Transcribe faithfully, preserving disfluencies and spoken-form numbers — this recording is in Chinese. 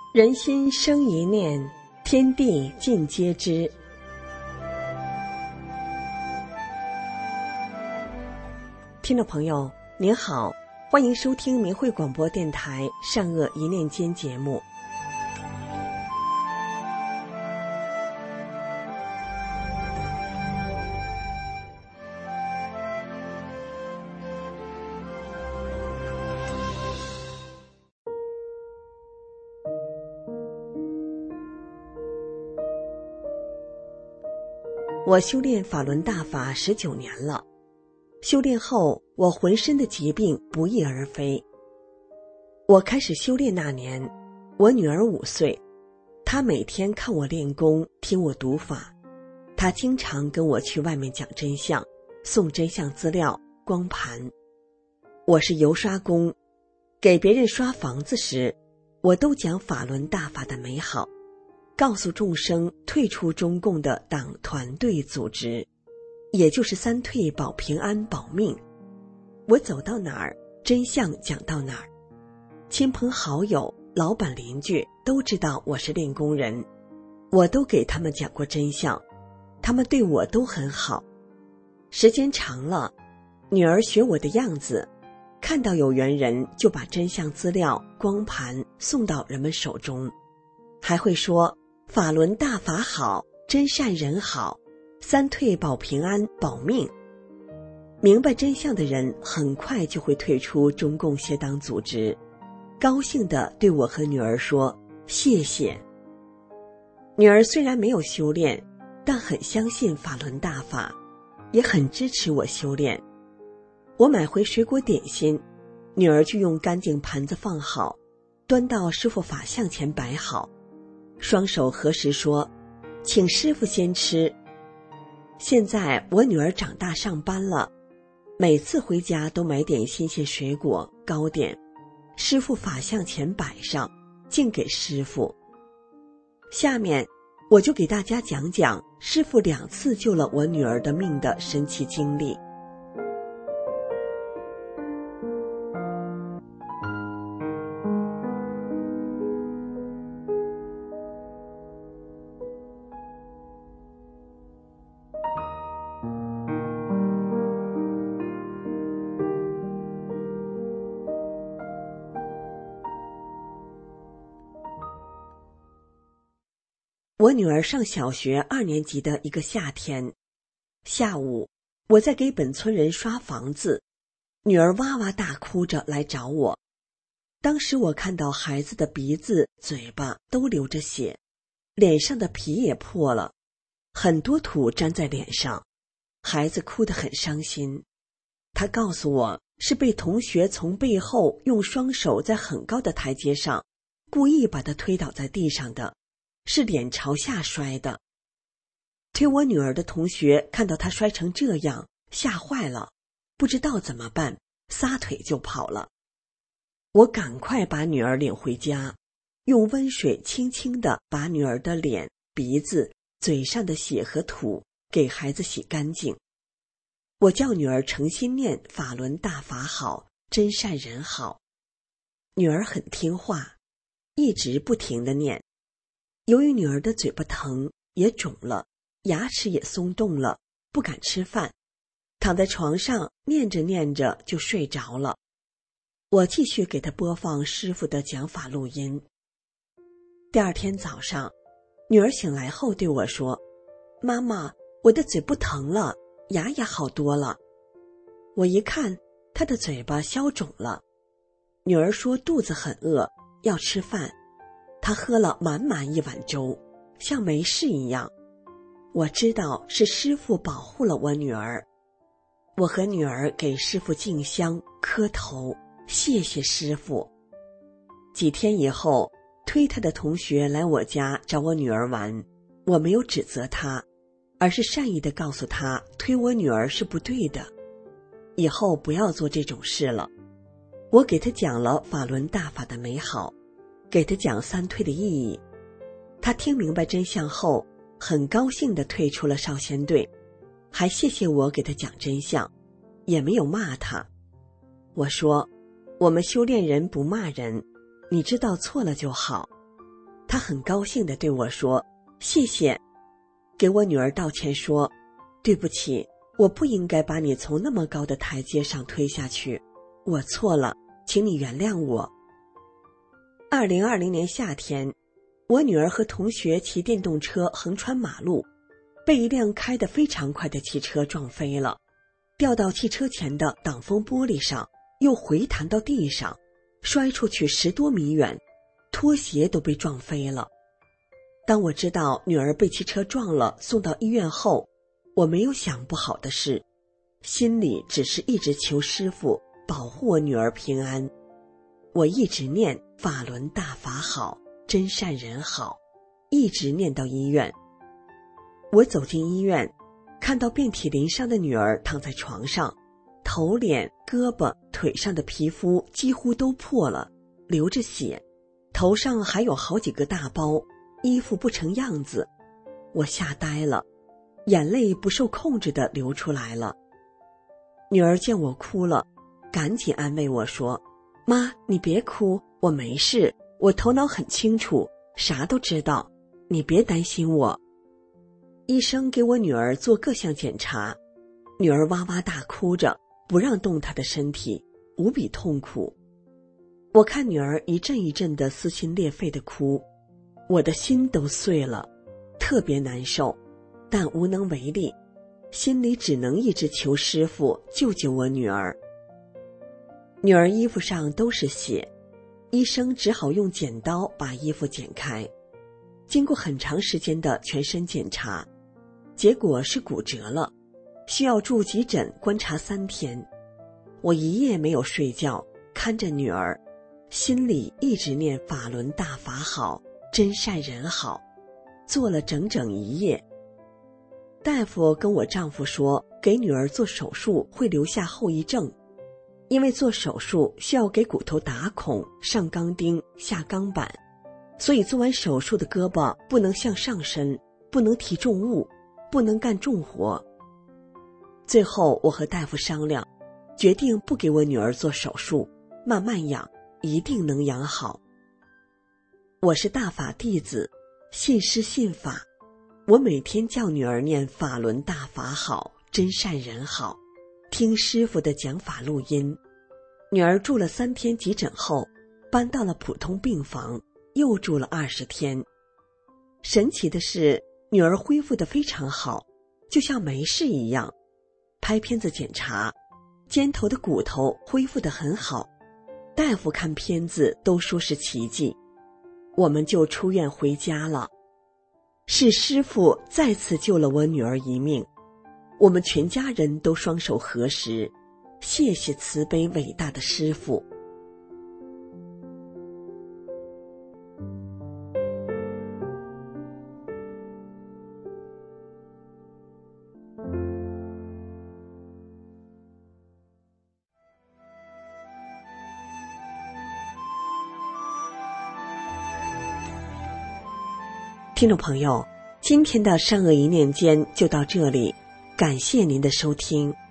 人心生一念，天地尽皆知。听众朋友您好，欢迎收听明慧广播电台善恶一念间节目。我修炼法轮大法十九年了，修炼后我浑身的疾病不翼而飞。我开始修炼那年，我女儿五岁，她每天看我练功，听我读法，她经常跟我去外面讲真相，送真相资料、光盘。我是油刷工，给别人刷房子时，我都讲法轮大法的美好，告诉众生退出中共的党团队组织，也就是三退保平安保命。我走到哪儿，真相讲到哪儿。亲朋好友、老板邻居都知道我是练功人，我都给他们讲过真相，他们对我都很好。时间长了，女儿学我的样子，看到有缘人就把真相资料、光盘送到人们手中，还会说法轮大法好，真善人好，三退保平安保命。明白真相的人很快就会退出中共邪党组织，高兴地对我和女儿说谢谢。女儿虽然没有修炼，但很相信法轮大法，也很支持我修炼。我买回水果点心，女儿就用干净盘子放好，端到师父法像前摆好，双手合十说请师父先吃。现在我女儿长大上班了，每次回家都买点新鲜水果糕点，师父法像前摆上，敬给师父。下面我就给大家讲讲师父两次救了我女儿的命的神奇经历。我女儿上小学二年级的一个夏天，下午我在给本村人刷房子，女儿哇哇大哭着来找我。当时我看到孩子的鼻子、嘴巴都流着血，脸上的皮也破了，很多土粘在脸上，孩子哭得很伤心。她告诉我是被同学从背后用双手在很高的台阶上故意把她推倒在地上的，是脸朝下摔的。推我女儿的同学看到她摔成这样，吓坏了，不知道怎么办，撒腿就跑了。我赶快把女儿领回家，用温水轻轻地把女儿的脸、鼻子、嘴上的血和土给孩子洗干净。我叫女儿诚心念法轮大法好，真善人好。女儿很听话，一直不停地念。由于女儿的嘴巴疼，也肿了，牙齿也松动了，不敢吃饭，躺在床上念着念着就睡着了。我继续给她播放师父的讲法录音。第二天早上，女儿醒来后对我说，妈妈，我的嘴不疼了，牙也好多了。我一看，她的嘴巴消肿了。女儿说肚子很饿，要吃饭。她喝了满满一碗粥，像没事一样。我知道是师父保护了我女儿。我和女儿给师父敬香磕头，谢谢师父。几天以后，推她的同学来我家找我女儿玩，我没有指责她，而是善意地告诉她推我女儿是不对的，以后不要做这种事了。我给她讲了法轮大法的美好，给他讲三退的意义。他听明白真相后，很高兴地退出了少先队，还谢谢我给他讲真相，也没有骂他。我说，我们修炼人不骂人，你知道错了就好。 他很高兴地对我说：“谢谢。”给我女儿道歉说：“对不起，我不应该把你从那么高的台阶上推下去，我错了，请你原谅我。”二零二零年夏天，我女儿和同学骑电动车横穿马路，被一辆开得非常快的汽车撞飞了，掉到汽车前的挡风玻璃上，又回弹到地上，摔出去十多米远，拖鞋都被撞飞了。当我知道女儿被汽车撞了，送到医院后，我没有想不好的事，心里只是一直求师父保护我女儿平安。我一直念法轮大法好，真善人好，一直念到医院。我走进医院，看到遍体鳞伤的女儿躺在床上，头脸、胳膊、腿上的皮肤几乎都破了，流着血，头上还有好几个大包，衣服不成样子。我吓呆了，眼泪不受控制地流出来了。女儿见我哭了，赶紧安慰我说：“妈，你别哭，我没事，我头脑很清楚，啥都知道，你别担心我。”医生给我女儿做各项检查，女儿哇哇大哭着，不让动她的身体，无比痛苦。我看女儿一阵一阵的撕心裂肺的哭，我的心都碎了，特别难受，但无能为力，心里只能一直求师父救救我女儿。女儿衣服上都是血，医生只好用剪刀把衣服剪开。经过很长时间的全身检查，结果是骨折了，需要住急诊观察三天。我一夜没有睡觉，看着女儿，心里一直念法轮大法好，真善人好，做了整整一夜。大夫跟我丈夫说，给女儿做手术会留下后遗症，因为做手术需要给骨头打孔、上钢钉、下钢板，所以做完手术的胳膊不能向上伸，不能提重物，不能干重活。最后我和大夫商量，决定不给我女儿做手术，慢慢养，一定能养好。我是大法弟子，信师信法，我每天叫女儿念法轮大法好，真善人好，听师父的讲法录音。女儿住了三天急诊后，搬到了普通病房，又住了二十天。神奇的是，女儿恢复得非常好，就像没事一样。拍片子检查，肩头的骨头恢复得很好，大夫看片子都说是奇迹。我们就出院回家了。是师父再次救了我女儿一命，我们全家人都双手合十，谢谢慈悲伟大的师父。听众朋友，今天的善恶一念间就到这里，感谢您的收听。